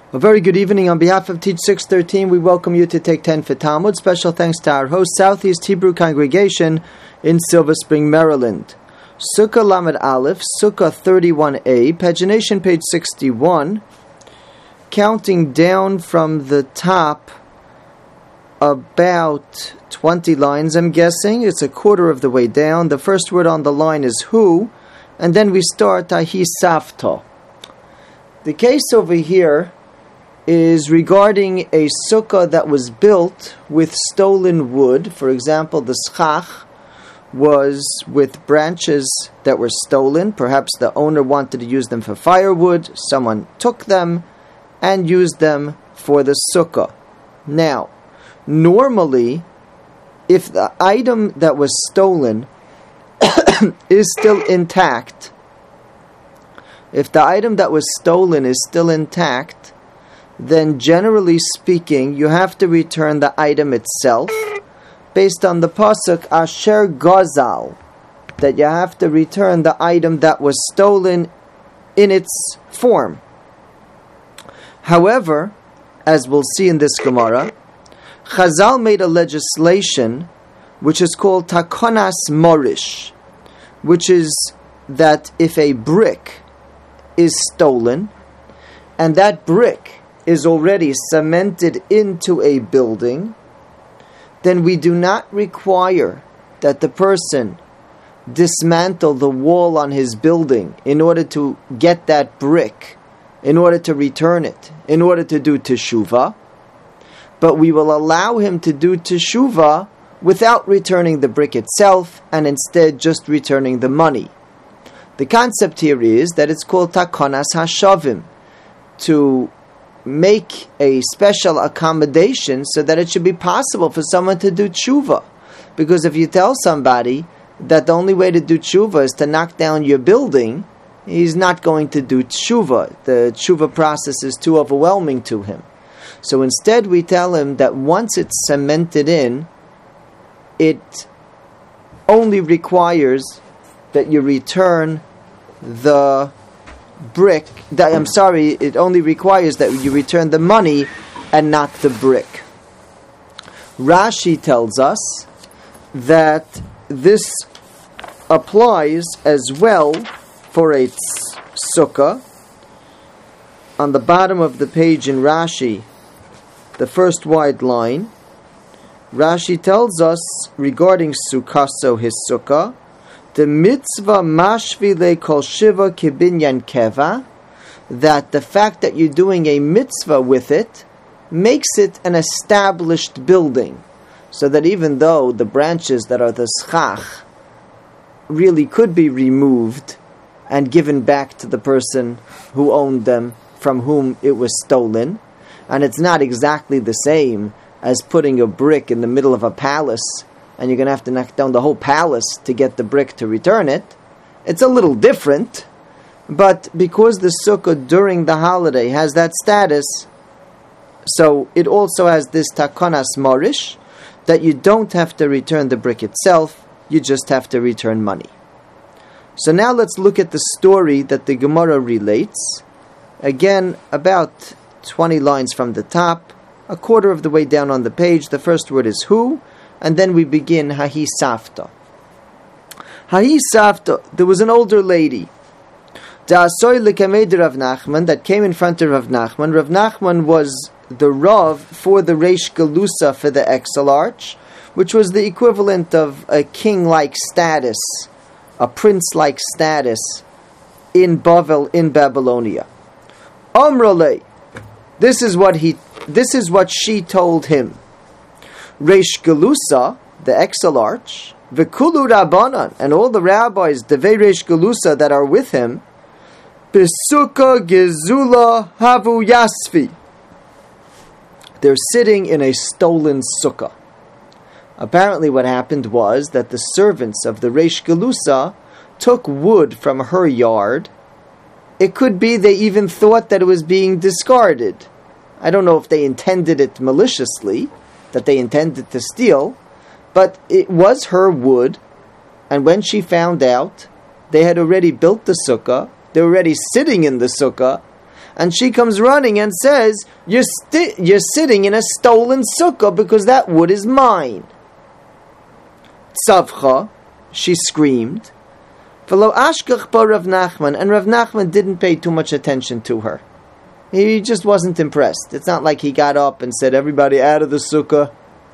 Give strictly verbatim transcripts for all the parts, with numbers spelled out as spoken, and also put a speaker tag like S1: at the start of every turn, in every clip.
S1: A very good evening. On behalf of Teach six thirteen, we welcome you to Take ten for Talmud. Special thanks to our host, Southeast Hebrew Congregation in Silver Spring, Maryland. Sukkah Lamed Aleph, Sukkah thirty-one A, pagination page sixty-one, counting down from the top about twenty lines, I'm guessing. It's a quarter of the way down. The first word on the line is who, and then we start Ahi Savta. The case over here is regarding a sukkah that was built with stolen wood. For example, the schach was with branches that were stolen. Perhaps the owner wanted to use them for firewood. Someone took them and used them for the sukkah. Now, normally, if the item that was stolen is still intact, if the item that was stolen is still intact, then generally speaking, you have to return the item itself, based on the pasuk Asher Gazal, that you have to return the item that was stolen in its form. However, as we'll see in this Gemara, Chazal made a legislation which is called Takonas Morish, which is that if a brick is stolen, and that brick is already cemented into a building, then we do not require that the person dismantle the wall on his building in order to get that brick, in order to return it, in order to do teshuvah, but we will allow him to do teshuvah without returning the brick itself, and instead just returning the money. The concept here is that it's called Takonas Hashavim, to make a special accommodation so that it should be possible for someone to do tshuva. Because if you tell somebody that the only way to do tshuva is to knock down your building, he's not going to do tshuva. The tshuva process is too overwhelming to him. So instead we tell him that once it's cemented in, it only requires that you return the brick, that, I'm sorry, it only requires that you return the money and not the brick. Rashi tells us that this applies as well for a sukkah. On the bottom of the page in Rashi, the first wide line, Rashi tells us regarding sukkah, so his sukkah, the mitzvah mashvile kol shiva kibinyan keva, that the fact that you're doing a mitzvah with it makes it an established building, so that even though the branches that are the schach really could be removed and given back to the person who owned them, from whom it was stolen, and it's not exactly the same as putting a brick in the middle of a palace and you're going to have to knock down the whole palace to get the brick to return it. It's a little different, but because the sukkah during the holiday has that status, so it also has this takonas morish, that you don't have to return the brick itself, you just have to return money. So now let's look at the story that the Gemara relates. Again, about twenty lines from the top, a quarter of the way down on the page. The first word is who, and then we begin Hahi Savta. Hahi Savta, there was an older lady, Da'asoy Lekamed Rav Nachman, that came in front of Rav Nachman. Rav Nachman was the Rav for the Reish Galusa for the Exilarch, which was the equivalent of a king-like status, a prince-like status in Bavel, in Babylonia. Amrale, this is what he, this is what she told him. Reish Galusa, the Exilarch, V'kulu Rabbanan, and all the rabbis, the Reish Galusa that are with him, B'sukkah Gezula Havu Yasfi, they're sitting in a stolen sukkah. Apparently what happened was that the servants of the Reish Galusa took wood from her yard. It could be they even thought that it was being discarded. I don't know if they intended it maliciously, that they intended to steal, but it was her wood, and when she found out, they had already built the sukkah, they were already sitting in the sukkah, and she comes running and says, you're, sti- you're sitting in a stolen sukkah because that wood is mine. Tzavcha, she screamed. V'lo ashkach ba Rav Nachman, and Rav Nachman didn't pay too much attention to her. He just wasn't impressed. It's not like he got up and said, everybody out of the sukkah.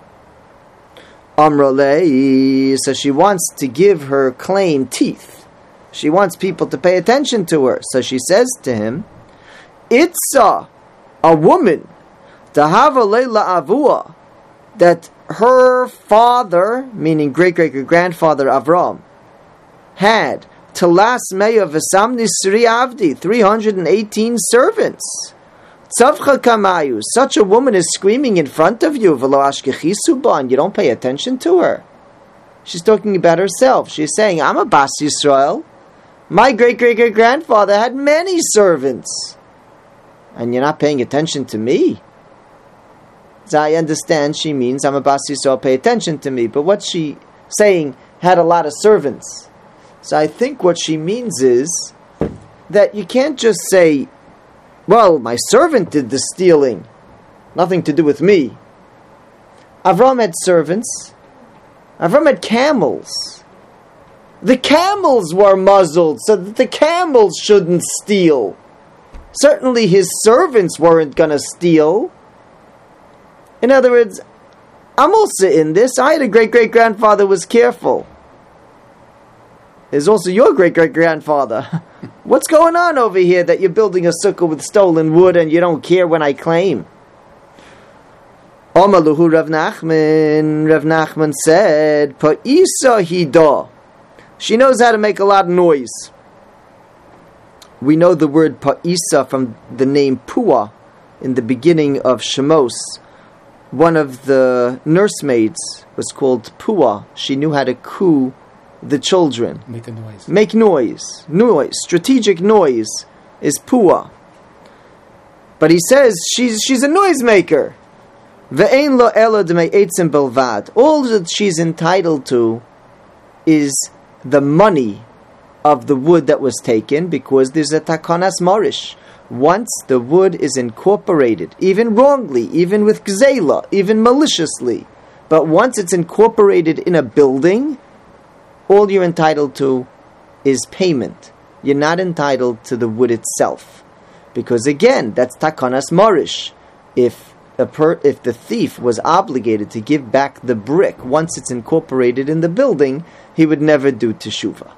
S1: Amrolei, so she wants to give her claim teeth. She wants people to pay attention to her. So she says to him, Itza, a woman, Tahava Leila Avua, that her father, meaning great-great-grandfather Avram, had Talas Meya V'Samni Sri Avdi, three hundred eighteen servants. Tzavcha Kamayu, such a woman is screaming in front of you, V'lo Ashkechisu ba, and you don't pay attention to her. She's talking about herself. She's saying, I'm a Bas Yisrael. My great-great-great-grandfather had many servants. And you're not paying attention to me. So I understand she means, I'm a Bas Yisrael, pay attention to me. But what she saying, had a lot of servants. So I think what she means is that you can't just say, well, my servant did the stealing. Nothing to do with me. Avram had servants. Avram had camels. The camels were muzzled so that the camels shouldn't steal. Certainly his servants weren't going to steal. In other words, I'm also in this. I had a great-great-grandfather who was careful. There's also your great-great-grandfather. What's going on over here that you're building a sukkah with stolen wood and you don't care when I claim? Omaluhu Rav Nachman. Rav Nachman said, Pa'isa hida. She knows how to make a lot of noise. We know the word Pa'isa from the name Pua in the beginning of Shemos. One of the nursemaids was called Pua. She knew how to coo the children.
S2: Make a noise.
S1: Make noise. Noise. Strategic noise is Pua. But he says she's she's a noisemaker. Ve'ein lo elo d'mei eitzim belvad. All that she's entitled to is the money of the wood that was taken, because there's a takonas morish. Once the wood is incorporated, even wrongly, even with gzela, even maliciously, but once it's incorporated in a building, all you're entitled to is payment. You're not entitled to the wood itself. Because again, that's takonas morish. If a per, if the thief was obligated to give back the brick once it's incorporated in the building, he would never do teshuvah.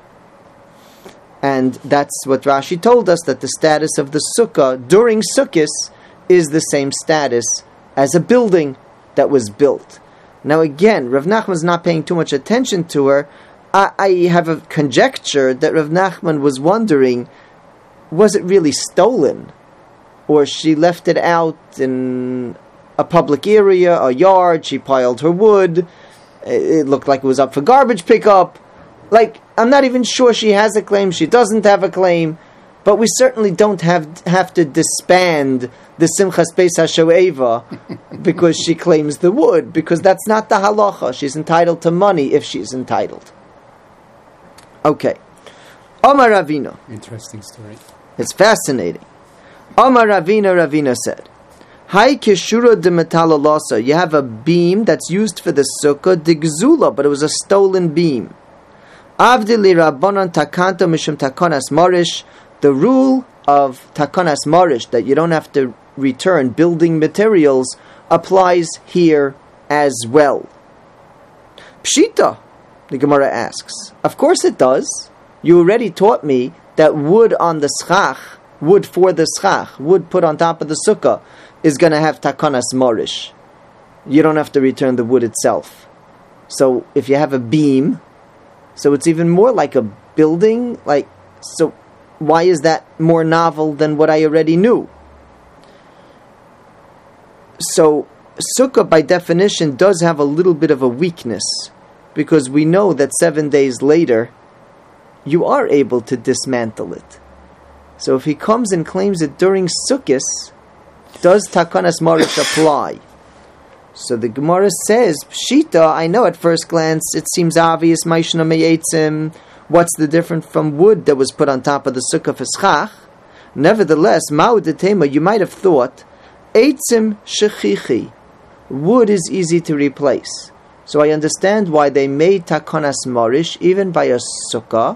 S1: And that's what Rashi told us, that the status of the sukkah during Sukkos is the same status as a building that was built. Now again, Rav Nachman's not paying too much attention to her. I, I have a conjecture that Rav Nachman was wondering, was it really stolen? Or she left it out in a public area, a yard, she piled her wood, it looked like it was up for garbage pickup. Like, I'm not even sure she has a claim, she doesn't have a claim, but we certainly don't have have to disband the Simchas Beis HaShoeva because she claims the wood, because that's not the halacha. She's entitled to money if she's entitled. Okay. Omar Ravina.
S2: Interesting story.
S1: It's fascinating. Omar Ravina, Ravina said, Hai kishura de metalalosa. You have a beam that's used for the sukkah, digzula, but it was a stolen beam. Avdili rabbanon takanta mishum takonas morish. The rule of takonas morish, that you don't have to return building materials, applies here as well. Pshita, the Gemara asks. Of course it does. You already taught me that wood on the schach, wood for the schach, wood put on top of the sukkah, is going to have takonas morish. You don't have to return the wood itself. So if you have a beam, so it's even more like a building, like, so why is that more novel than what I already knew? So sukkah by definition does have a little bit of a weakness, because we know that seven days later you are able to dismantle it. So if he comes and claims it during Sukkos, does takonas morish apply? So the Gemara says, Pshita, I know at first glance it seems obvious, Maishna meyetzim, what's the difference from wood that was put on top of the sukkah for schach? Nevertheless, ma'udetema, you might have thought, eitzim shechichi, wood is easy to replace. So I understand why they made takonas morish even by a sukkah,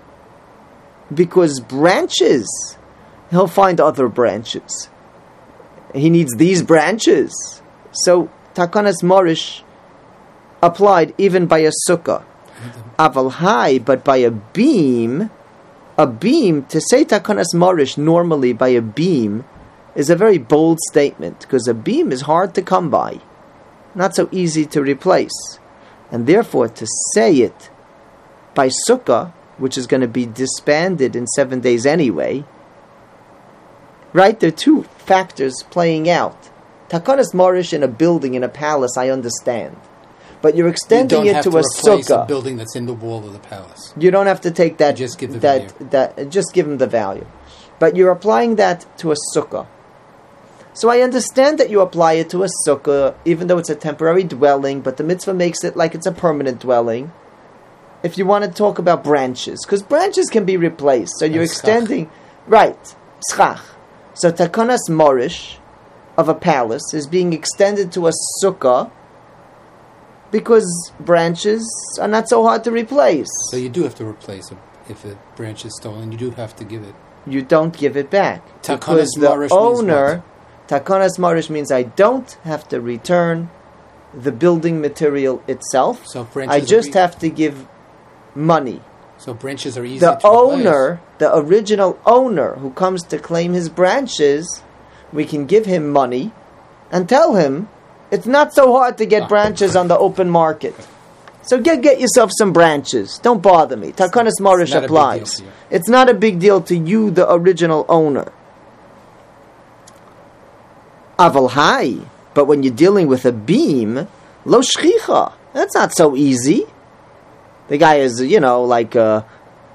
S1: because branches, he'll find other branches. He needs these branches. So takonas morish applied even by a sukkah. Aval hai, but by a beam, a beam, to say takonas morish normally by a beam is a very bold statement, because a beam is hard to come by, not so easy to replace. And therefore, to say it by sukkah, which is going to be disbanded in seven days anyway, right? There are two factors playing out. Takonas morish in a building, in a palace, I understand. But you're extending
S2: you
S1: it to,
S2: to
S1: a sukkah.
S2: A building that's in the wall of the palace.
S1: You don't have to take that.
S2: You just give the
S1: that,
S2: value.
S1: That, just give them the value. But you're applying that to a sukkah. So I understand that you apply it to a sukkah, even though it's a temporary dwelling, but the mitzvah makes it like it's a permanent dwelling. If you want to talk about branches, because branches can be replaced, so you're
S2: and
S1: extending, schach. Right, schach. So takonas morish of a palace is being extended to a sukkah because branches are not so hard to replace.
S2: So you do have to replace it. If a branch is stolen, you do have to give it.
S1: You don't give it back.
S2: Takonas
S1: because the
S2: morish
S1: owner, takonas morish means I don't have to return the building material itself.
S2: So
S1: I just
S2: be-
S1: have to give money.
S2: So branches are easy
S1: the
S2: to
S1: owner,
S2: replace.
S1: the original owner who comes to claim his branches, we can give him money and tell him it's not so hard to get branches on the open market. So get get yourself some branches. Don't bother me. Takonas morish applies. It's not a big deal to you, the original owner. Aval hai, but when you're dealing with a beam, lo shchicha, that's not so easy. The guy is, you know, like a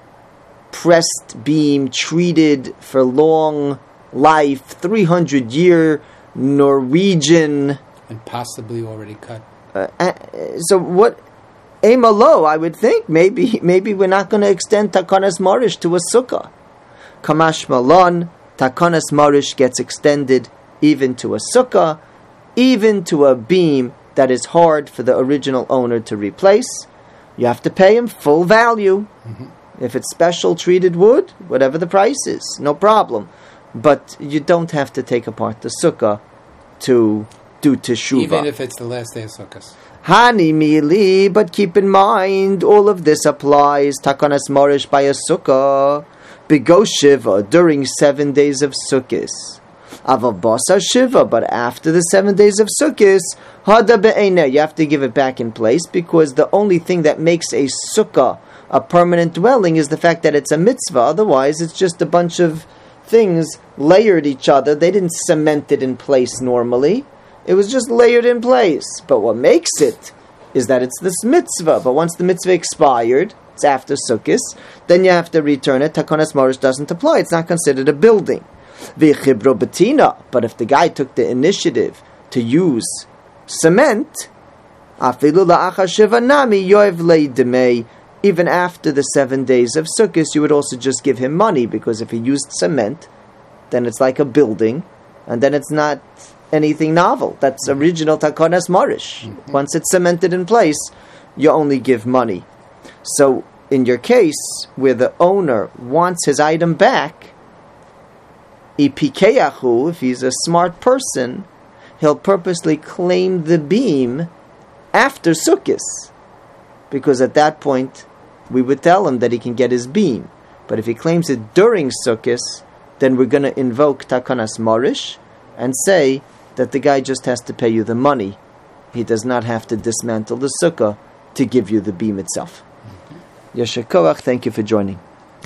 S1: pressed beam, treated for long life, three hundred year Norwegian.
S2: And possibly already cut.
S1: Uh, uh, so what? Emalo, I would think maybe maybe we're not going to extend takonas morish to a sukkah. Kamash malon, takonas morish gets extended even to a sukkah, even to a beam that is hard for the original owner to replace. You have to pay him full value. Mm-hmm. If it's special treated wood, whatever the price is, no problem. But you don't have to take apart the sukkah to do teshuvah.
S2: Even if it's the last day of Sukkot.
S1: Hani mili, but keep in mind, all of this applies takonas morish by a sukkah, bigo shiva, during seven days of Sukkot. Avabasa shiva, but after the seven days of Sukkot, hada be'ena, you have to give it back in place, because the only thing that makes a sukkah a permanent dwelling is the fact that it's a mitzvah. Otherwise, it's just a bunch of things layered each other. They didn't cement it in place normally. It was just layered in place. But what makes it is that it's this mitzvah. But once the mitzvah expired, it's after Sukkot, then you have to return it. Takonas morish doesn't apply. It's not considered a building. V'chibro betina. But if the guy took the initiative to use cement, afilu la'achar shiva nami yoev leidemei. Even after the seven days of Sukkot, you would also just give him money, because if he used cement, then it's like a building, and then it's not anything novel. That's original takonas morish. Mm-hmm. Once it's cemented in place, you only give money. So, in your case, where the owner wants his item back, ipikeyahu, if he's a smart person, he'll purposely claim the beam after Sukkot, because at that point, we would tell him that he can get his beam. But if he claims it during Sukkot, then we're going to invoke takonas morish and say that the guy just has to pay you the money. He does not have to dismantle the sukkah to give you the beam itself. Mm-hmm. Yesher koach, thank you for joining.